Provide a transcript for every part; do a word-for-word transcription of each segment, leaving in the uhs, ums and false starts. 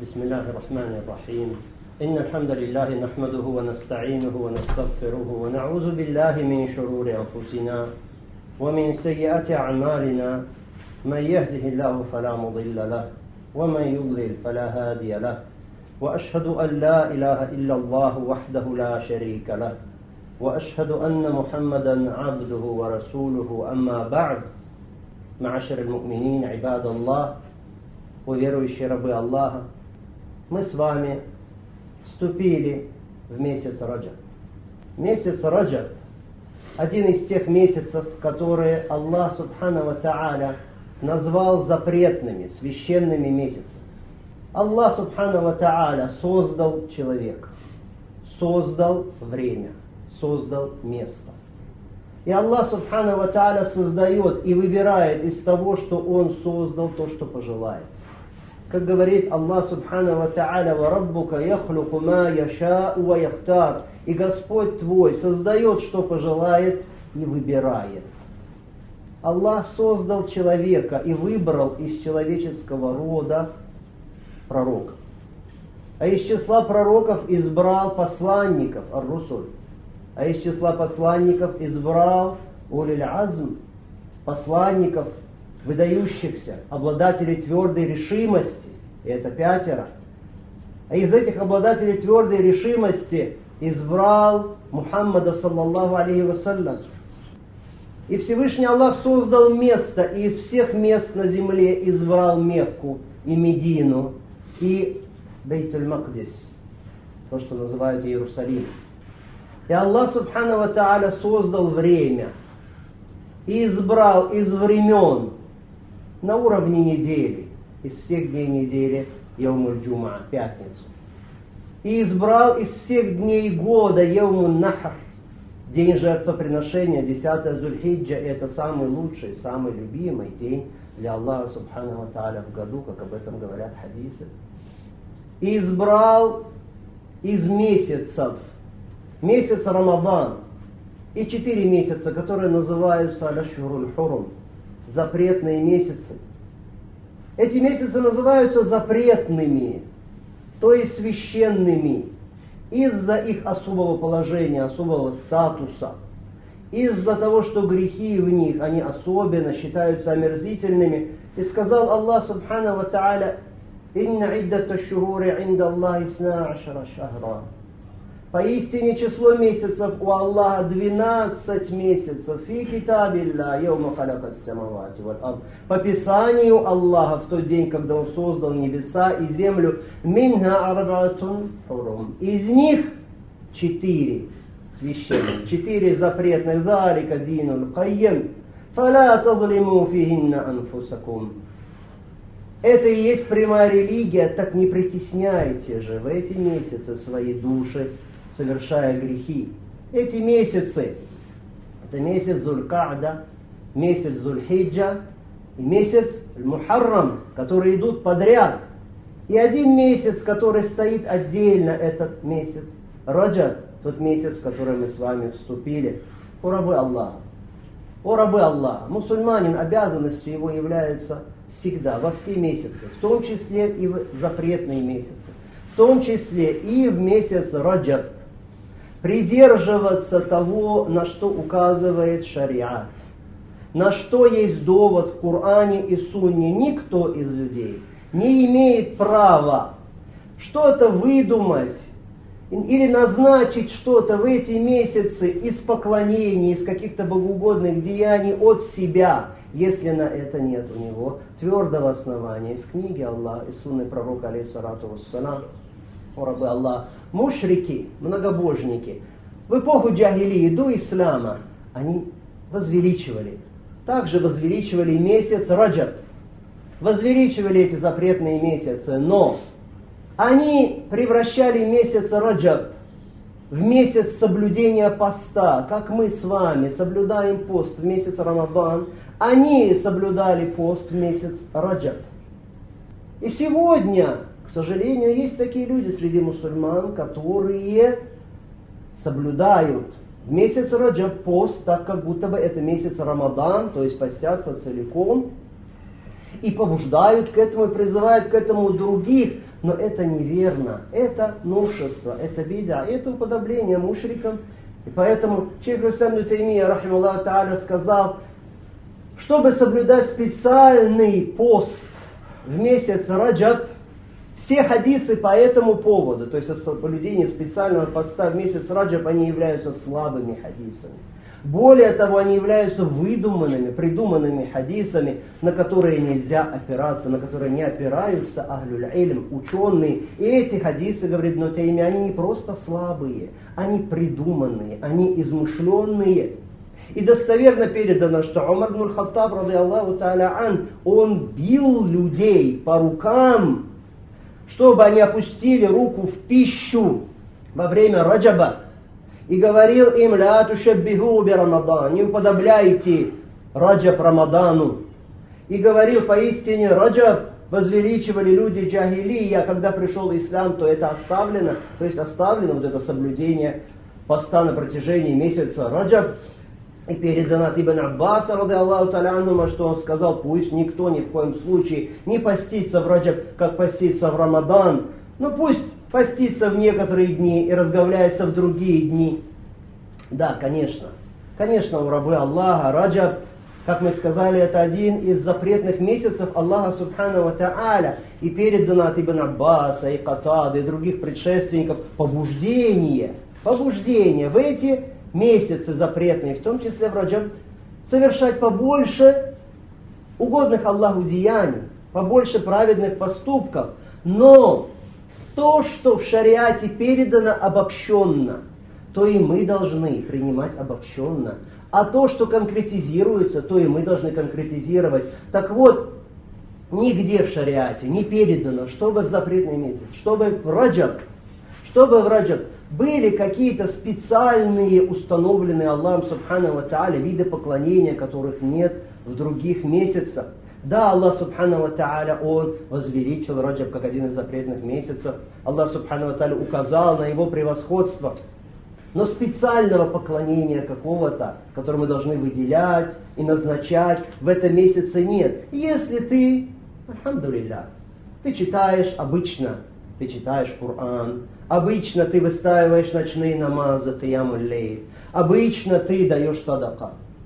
بسم الله الرحمن الرحيم إن الحمد لله نحمده ونستعينه ونستغفره ونعوذ بالله من شرور أنفسنا ومن سيئات أعمالنا من يهده الله فلا مضل له ومن يضلل فلا هادي له وأشهد أن لا إله إلا الله وحده لا شريك له وأشهد أن محمدا عبده ورسوله أما بعد معاشر المؤمنين عباد الله уверующие рабы Аллаха, мы с вами вступили в месяц Раджаб. Месяц Раджаб – один из тех месяцев, которые Аллах Субхану ва Тааля назвал запретными, священными месяцами. Аллах Субхану ва Тааля создал человека, создал время, создал место. И Аллах Субхану ва Тааля создает и выбирает из того, что Он создал, то, что пожелает. Как говорит Аллах Субхану ва Тааля: «Ва раббука яхлуку ма яша'у ва яхтар». И Господь твой создает, что пожелает, и выбирает. Аллах создал человека и выбрал из человеческого рода пророков. А из числа пророков избрал посланников, ар-русуль. А из числа посланников избрал улиль азм, посланников, выдающихся, обладателей твердой решимости, и это пятеро. А из этих обладателей твердой решимости избрал Мухаммада саллаллаху алейхи вассалям. И Всевышний Аллах создал место, и из всех мест на земле избрал Мекку и Медину и Бейтуль-Макдис, то, что называют Иерусалим. И Аллах Субхану ва Тааля создал время и избрал из времен на уровне недели, из всех дней недели, Яумуль-Джумаа, пятницу. И избрал из всех дней года Яумуль-Нахр, день жертвоприношения, десятое Зуль-Хиджа. Это самый лучший, самый любимый день для Аллаха Субхану ва Тааля в году, как об этом говорят хадисы. И избрал из месяцев месяц Рамадан и четыре месяца, которые называются Аль-Ашхуруль-Хурум, запретные месяцы. Эти месяцы называются запретными, то есть священными, из-за их особого положения, особого статуса, из-за того, что грехи в них, они особенно считаются омерзительными. И сказал Аллах Субхану ва Тааля: «Инна иддата шухури инда Аллахи исна ашара шахра». Поистине число месяцев у Аллаха двенадцать месяцев. Фи китабилля йома халакас самавати валь ард. По Писанию Аллаха в тот день, когда Он создал небеса и землю. Минха арбаатун хурум. Из них четыре священных, четыре запретных. Залика динул кайям. Фала тазлиму фихинна анфусакум. Это и есть прямая религия, так не притесняйте же в эти месяцы свои души, совершая грехи. Эти месяцы, это месяц Зуль-Ка'да, месяц Зуль-Хиджа и месяц Мухаррам, которые идут подряд. И один месяц, который стоит отдельно, этот месяц Раджаб, тот месяц, в который мы с вами вступили. О рабы Аллаха! О рабы Аллаха! Мусульманин, обязанностью его является всегда, во все месяцы, в том числе и в запретные месяцы, в том числе и в месяц Раджаб, придерживаться того, на что указывает шариат, на что есть довод в Коране и Сунне. Никто из людей не имеет права что-то выдумать или назначить что-то в эти месяцы из поклонений, из каких-то богоугодных деяний от себя, если на это нет у него твердого основания из книги Аллаха и сунны пророка алейхиссалату вассалам. О рабы Аллаха! Мушрики, многобожники, в эпоху джахилии, до ислама, они возвеличивали, также возвеличивали месяц Раджаб, возвеличивали эти запретные месяцы, но они превращали месяц Раджаб в месяц соблюдения поста, как мы с вами соблюдаем пост в месяц Рамадан. Они соблюдали пост в месяц Раджаб. И сегодня, к сожалению, есть такие люди среди мусульман, которые соблюдают в месяц Раджаб пост, так как будто бы это месяц Рамадан, то есть постятся целиком, и побуждают к этому, и призывают к этому других, Но это неверно, это новшество, это бида, это уподобление мушрикам. И поэтому шейх ибн Таймия, рахималлаху тааля, сказал, чтобы соблюдать специальный пост в месяц Раджаб, все хадисы по этому поводу, то есть о соблюдении специального поста в месяц Раджаб, они являются слабыми хадисами. Более того, они являются выдуманными, придуманными хадисами, на которые нельзя опираться, на которые не опираются ахлюль илм, ученые. И эти хадисы, говорит Ибн Таймия, они не просто слабые, они придуманные, они измышленные. И достоверно передано, что Умар ибн Хаттаб, ради Аллаху тааля ан, он бил людей по рукам, чтобы они опустили руку в пищу во время Раджаба. И говорил им: «Ля тушаббиху би Рамадан», не уподобляйте Раджаб Рамадану. И говорил: поистине Раджаб возвеличивали люди джахилия, когда пришел ислам, то это оставлено, то есть оставлено вот это соблюдение поста на протяжении месяца Раджаб. И передано от Ибн Аббаса, ради Аллаху тааля анхума, что он сказал: пусть никто ни в коем случае не постится в Раджаб, как постится в Рамадан, но пусть постится в некоторые дни и разговляется в другие дни. Да, конечно, конечно, у рабы Аллаха Раджаб, как мы сказали, это один из запретных месяцев Аллаха субхану ва тааля. И передано от Ибн Аббаса и Катады и других предшественников побуждение, побуждение в эти месяцы запретные, в том числе в Раджаб, совершать побольше угодных Аллаху деяний, побольше праведных поступков. Но то, что в шариате передано обобщенно, то и мы должны принимать обобщенно. А то, что конкретизируется, то и мы должны конкретизировать. Так вот, нигде в шариате не передано, чтобы в запретный месяц, чтобы в Раджаб, чтобы в Раджаб были какие-то специальные, установленные Аллахом субхану ва тааля виды поклонения, которых нет в других месяцах. Да, Аллах субхану ва тааля, Он возвеличил Раджаб как один из запретных месяцев. Аллах субхану ва тааля указал на его превосходство. Но специального поклонения какого-то, которое мы должны выделять и назначать, в этом месяце нет. Если ты, альхамдулилля, ты читаешь обычно, ты читаешь Коран, обычно ты выстаиваешь ночные намазы, киямуль лейль, обычно ты даешь садака,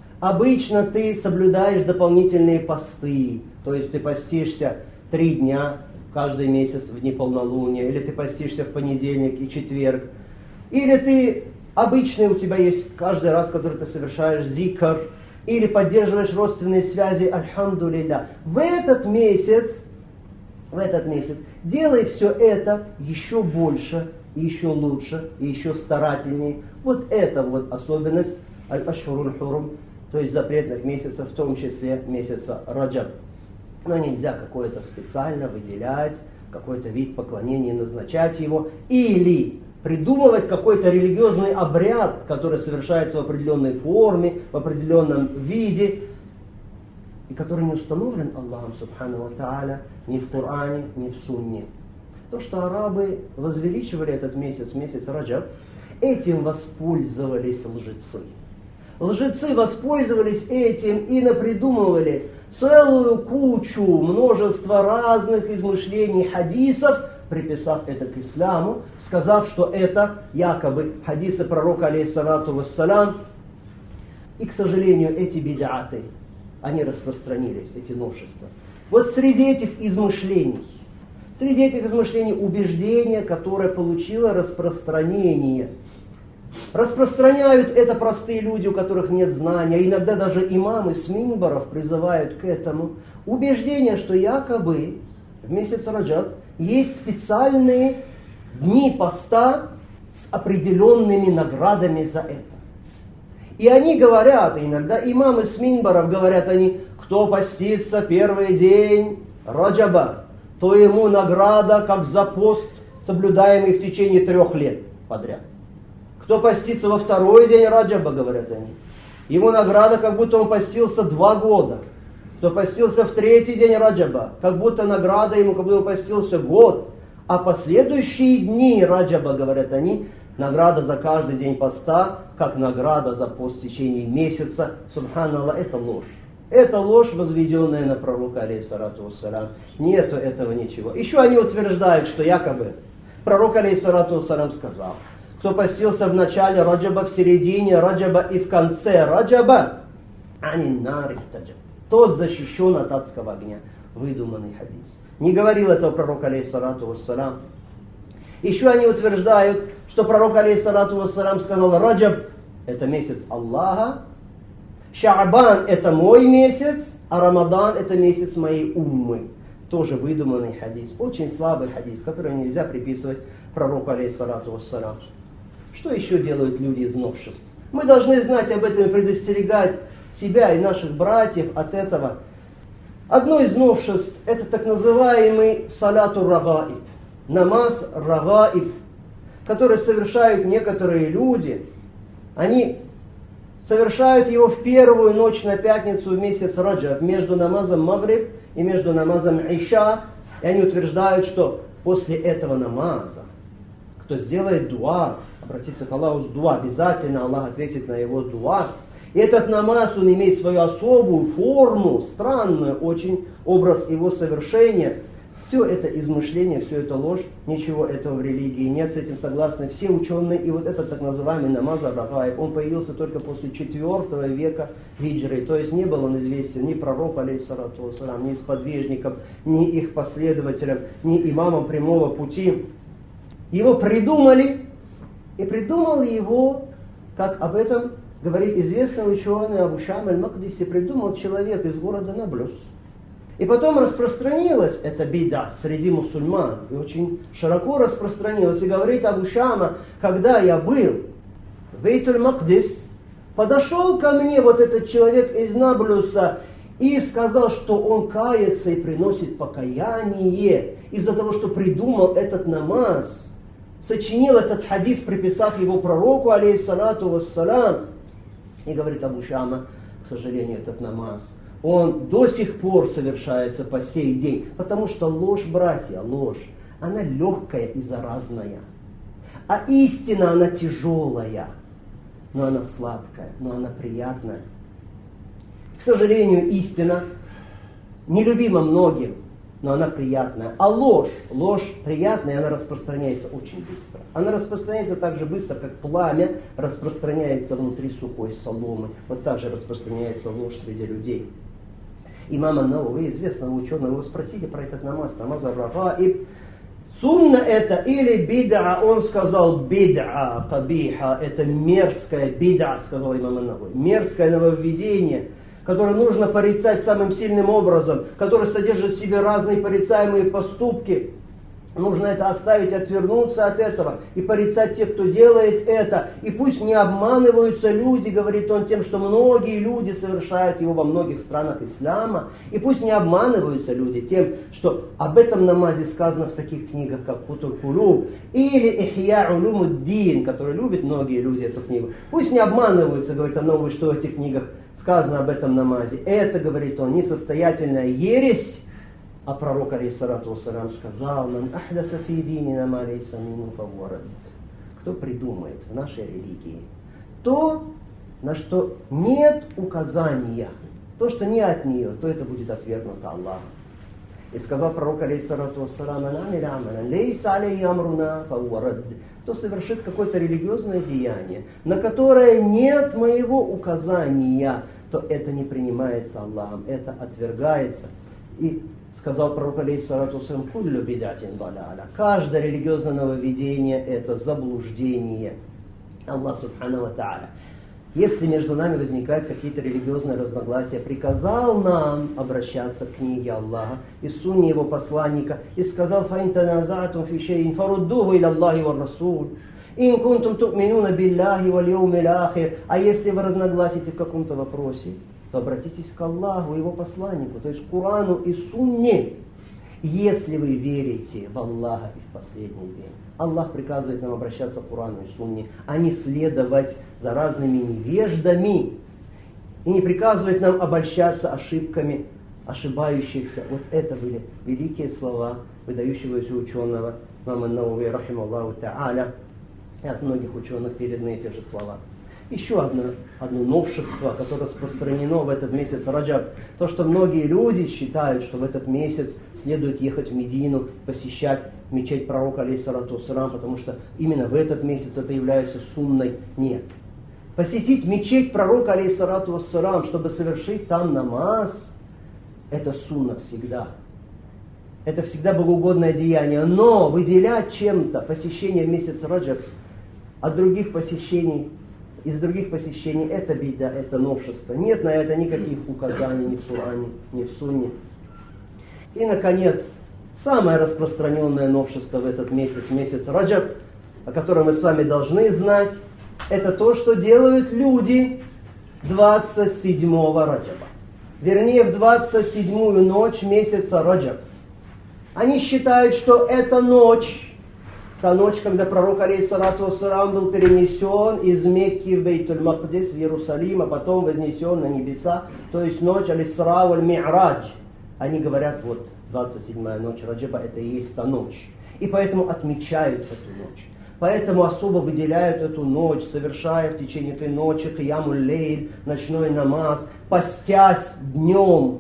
обычно ты соблюдаешь дополнительные посты, то есть ты постишься три дня каждый месяц в дни полнолуния, или ты постишься в понедельник и четверг, или ты обычный у тебя есть каждый раз, который ты совершаешь зикр, или поддерживаешь родственные связи, альхамдулилля. В этот месяц, в этот месяц делай все это еще больше, еще лучше, и еще старательнее. Вот это вот особенность аль-ашхуруль хурум, то есть запретных месяцев, в том числе месяца Раджаб. Но нельзя какое-то специально выделять, какой-то вид поклонения, назначать его, или придумывать какой-то религиозный обряд, который совершается в определенной форме, в определенном виде, и который не установлен Аллахом субхану ва тааля ни в Коране, ни в Сунне. То, что арабы возвеличивали этот месяц, месяц Раджаб, этим воспользовались лжецы. Лжецы воспользовались этим и напридумывали целую кучу, множество разных измышлений хадисов, приписав это к исламу, сказав, что это якобы хадисы пророка, алейхиссалату вассалям. И, к сожалению, эти бид'аты, они распространились, эти новшества. Вот среди этих измышлений, среди этих измышлений убеждение, которое получило распространение. Распространяют это простые люди, у которых нет знания, иногда даже имамы с минбаров призывают к этому. Убеждение, что якобы в месяц Раджаб есть специальные дни поста с определенными наградами за это. И они говорят, иногда имамы с минбаров говорят они: кто постится первый день Раджаба, то ему награда как за пост, соблюдаемый в течение трех лет подряд. Кто постится во второй день Раджаба, говорят они, ему награда, как будто он постился два года. Кто постился в третий день Раджаба, как будто награда ему, как будто он постился год. А последующие дни Раджаба, говорят они, награда за каждый день поста, как награда за пост в течение месяца. Субханаллах, это ложь. Это ложь, возведенная на пророка, алейхиссалату вассалям. Нету этого ничего. Еще они утверждают, что якобы пророк, алейхиссалату вассалям, сказал: кто постился в начале Раджаба, в середине Раджаба и в конце Раджаба, анин нари таджаб, тот защищен от адского огня. Выдуманный хадис. Не говорил этого пророк, алейхиссалату вассалям. Еще они утверждают, что пророк, алейхиссалату вассалям, сказал: Раджаб — это месяц Аллаха, Шаабан — это мой месяц, а Рамадан — это месяц моей уммы. Тоже выдуманный хадис. Очень слабый хадис, который нельзя приписывать пророку, алейхиссалату вассалям. Что еще делают люди из новшеств? Мы должны знать об этом и предостерегать себя и наших братьев от этого. Одно из новшеств — это так называемый салату рагаиб, намаз рагаиб, который совершают некоторые люди. Они совершают его в первую ночь на пятницу в месяц Раджаб, между намазом Магриб и между намазом Иша. И они утверждают, что после этого намаза, кто сделает дуа, обратиться к Аллаху с дуа, обязательно Аллах ответит на его дуа. И этот намаз, он имеет свою особую форму, странную очень, образ его совершения. Все это измышление, все это ложь, ничего этого в религии нет, с этим согласны все ученые. И вот этот так называемый намаз ар-рагаиб, он появился только после четвёртого века хиджры. То есть не был он известен ни пророку, алейхиссалату вассалям, ни сподвижникам, ни их последователям, ни имамам прямого пути. Его придумали, и придумал его, как об этом говорит известный ученый Абу Шам аль-Макдиси, придумал человек из города Наблюс. И потом распространилась эта бида среди мусульман, и очень широко распространилась. И говорит Абу Шама: когда я был в Бейтуль-Макдис, подошел ко мне вот этот человек из Наблюса и сказал, что он кается и приносит покаяние из-за того, что придумал этот намаз, сочинил этот хадис, приписав его пророку, алейхиссалату вассалям. И говорит Абу Шама: к сожалению, этот намаз, он до сих пор совершается по сей день. Потому что ложь, братья, ложь, она легкая и заразная. А истина, она тяжелая. Но она сладкая, но она приятная. К сожалению, истина нелюбима многим, но она приятная. А ложь, ложь приятная, она распространяется очень быстро. Она распространяется так же быстро, как пламя распространяется внутри сухой соломы. Вот так же распространяется ложь среди людей. Имама Науви, известного ученого, его спросили про этот намаз, намаз ар-рагаиб. Сунна это или бид'a? Он сказал: бид'a, кабиха, это мерзкое, бид'a, сказал имам Науви, мерзкое нововведение, которое нужно порицать самым сильным образом, которое содержит в себе разные порицаемые поступки. Нужно это оставить, отвернуться от этого и порицать тех, кто делает это. И пусть не обманываются люди, говорит он, тем, что многие люди совершают его во многих странах ислама. И пусть не обманываются люди тем, что об этом намазе сказано в таких книгах, как Футур Кулуб или Ихья Улумуддин, которые любят многие люди эту книгу. Пусть не обманываются, говорит он, что в этих книгах сказано об этом намазе. Это, говорит он, несостоятельная ересь. А пророк, алейхиссалату вассалям, сказал: «Ман ахдаса фи динина ма лейса минху фахуа радд». Кто придумает в нашей религии то, на что нет указания, то, что не от нее, то это будет отвергнуто Аллахом. И сказал пророк, алейхиссалату вассалям: «Ман амиля амалан лейса алейхи амруна фахуа радд». Кто совершит какое-то религиозное деяние, на которое нет моего указания, то это не принимается Аллахом, это отвергается. И сказал пророк, алейхиссалату вассалям: «Куллю бидатин далаля». Каждое религиозное нововведение – это заблуждение. Аллах субхану ва тааля, если между нами возникают какие-то религиозные разногласия, приказал нам обращаться к книге Аллаха и сунне его посланника, и сказал: «Фаин таназатум фи шейин фаруддуху иля Аллахи ва расул». «Ин кунтум ту'минуна билляхи валь яумил ахир». А если вы разногласите в каком-то вопросе, то обратитесь к Аллаху и его посланнику, то есть к Корану и Сунне, если вы верите в Аллаха и в последний день. Аллах приказывает нам обращаться к Корану и Сунне, а не следовать за разными невеждами. И не приказывает нам обольщаться ошибками ошибающихся. Вот это были великие слова выдающегося ученого имама Науви, рахималлаху та'аля, и от многих ученых переданы эти же слова. Еще одно, одно новшество, которое распространено в этот месяц Раджаб, то, что многие люди считают, что в этот месяц следует ехать в Медину, посещать мечеть пророка, алейхиссалату вассалам, потому что именно в этот месяц это является сунной. Нет. Посетить мечеть пророка, алейхиссалату вассалам, чтобы совершить там намаз, это сунна всегда. Это всегда богоугодное деяние. Но выделять чем-то посещение в месяц Раджаб от других посещений, из других посещений, это беда, это новшество. Нет на это никаких указаний ни в Коране, ни в Сунне. И, наконец, самое распространенное новшество в этот месяц, месяц Раджаб, о котором мы с вами должны знать, это то, что делают люди двадцать седьмого Раджаба. Вернее, в двадцать седьмую ночь месяца Раджаб. Они считают, что эта ночь, та ночь, когда пророк, алейхиссалату вассалам, был перенесен из Мекки в Бейтуль-Макдис, в Иерусалим, а потом вознесен на небеса, то есть ночь аль-Исра валь-Ми'радж. Они говорят, вот двадцать седьмая ночь Раджаба, это и есть та ночь. И поэтому отмечают эту ночь. Поэтому особо выделяют эту ночь, совершая в течение этой ночи киямуль-лейль, ночной намаз, постясь днем.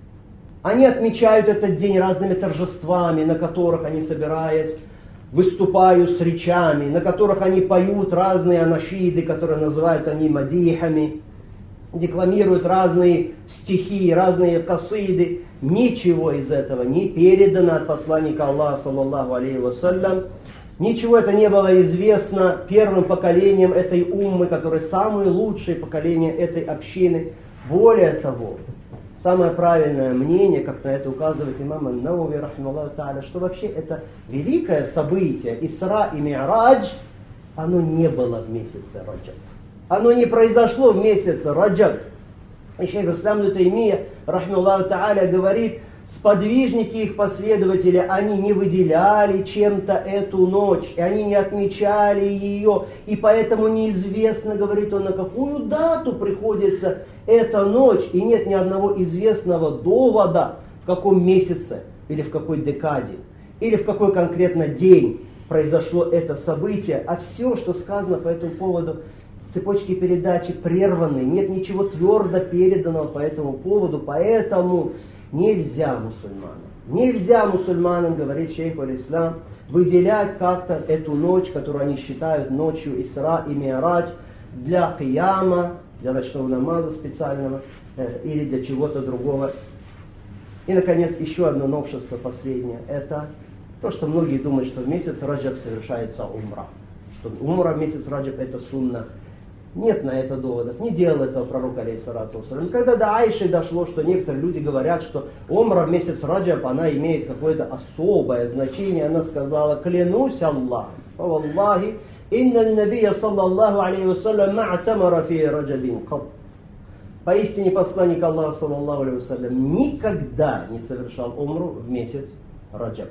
Они отмечают этот день разными торжествами, на которых они, собираясь, выступают с речами, на которых они поют разные анашиды, которые называют они мадихами, декламируют разные стихи, разные касиды. Ничего из этого не передано от посланника Аллаха, саллаллаху алейхи вассалям. Ничего это не было известно первым поколением этой уммы, которые самые лучшие поколения этой общины. Более того, самое правильное мнение, как на это указывает имам ан-Навави, рахималлаху та'аля, что вообще это великое событие, Исра и Ми'радж, оно не было в месяце Раджаб. Оно не произошло в месяце Раджаб. И шейх ислам ибн Таймия, рахималлаху та'аля, говорит, сподвижники их последователи, они не выделяли чем-то эту ночь, и они не отмечали ее, и поэтому неизвестно, говорит он, на какую дату приходится эта ночь, и нет ни одного известного довода, в каком месяце, или в какой декаде, или в какой конкретно день произошло это событие, а все, что сказано по этому поводу, цепочки передачи прерваны, нет ничего твердо переданного по этому поводу, поэтому нельзя мусульманам, нельзя мусульманам, говорит шейх аль-Ислам, выделять как-то эту ночь, которую они считают ночью Исра и Ми'радж, для кияма, для ночного намаза специального э, или для чего-то другого. И, наконец, еще одно новшество последнее. Это то, что многие думают, что в месяц Раджаб совершается умра. Что умра в месяц Раджаб это сунна. Нет на это доводов. Не делал этого пророк, алейхиссалату вассалам. Когда до Аиши дошло, что некоторые люди говорят, что умра в месяц Раджаб, она имеет какое-то особое значение, она сказала, клянусь Аллахом, валлахи, инна набия саллаллаху алейхи вассалям ма'тамара фи раджабин каб. Поистине посланник Аллаха, саллаллаху алейхи вассалям, никогда не совершал умру в месяц Раджаб.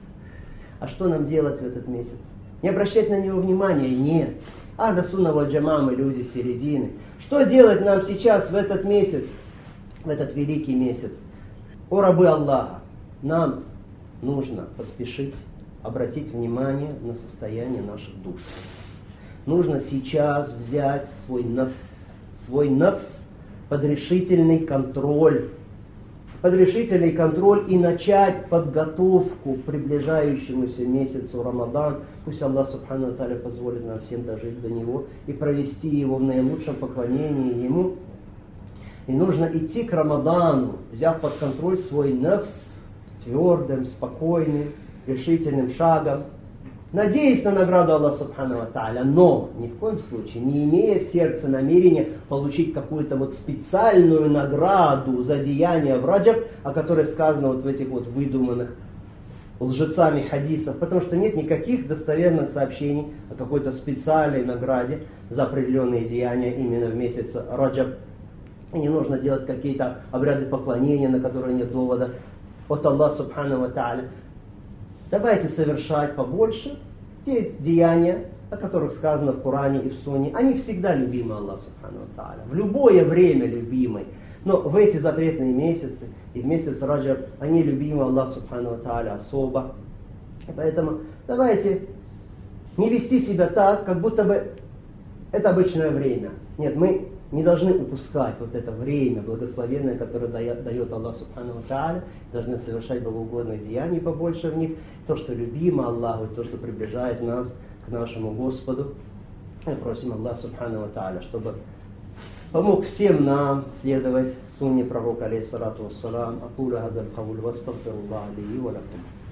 А что нам делать в этот месяц? Не обращать на него внимания? Нет. Ахля сунна валь джама, мы люди середины. Что делать нам сейчас в этот месяц, в этот великий месяц? О рабы Аллаха, нам нужно поспешить обратить внимание на состояние наших душ. Нужно сейчас взять свой нафс, свой нафс под решительный контроль, под решительный контроль и начать подготовку к приближающемуся месяцу Рамадан. Пусть Аллах Субхану ва Тааля позволит нам всем дожить до него и провести его в наилучшем поклонении ему. И нужно идти к Рамадану, взяв под контроль свой нафс твердым, спокойным, решительным шагом, надеясь на награду Аллаха Субхану ва Тааля, но ни в коем случае не имея в сердце намерения получить какую-то вот специальную награду за деяния в Раджаб, о которой сказано вот в этих вот выдуманных лжецами хадисов, потому что нет никаких достоверных сообщений о какой-то специальной награде за определенные деяния именно в месяц Раджаб. И не нужно делать какие-то обряды поклонения, на которые нет довода от Аллаха Субхану ва Тааля. Давайте совершать побольше те деяния, о которых сказано в Коране и в Сунне. Они всегда любимы Аллаху Субхану ва Тааля, в любое время любимы. Но в эти запретные месяцы и в месяц Раджаб они любимы Аллаху Субхану ва Тааля особо. И поэтому давайте не вести себя так, как будто бы это обычное время. Нет, мы не должны упускать вот это время благословенное, которое дает, дает Аллах Субхану ва Тааля. Должны совершать богоугодные деяния побольше в них. То, что любимо Аллаху, то, что приближает нас к нашему Господу. Мы просим Аллаха Субхану ва Тааля, чтобы помог всем нам следовать сунне пророка алейхиссалату вассалам. Акуля хадаль кауль вастагфируллах ли ва лакум.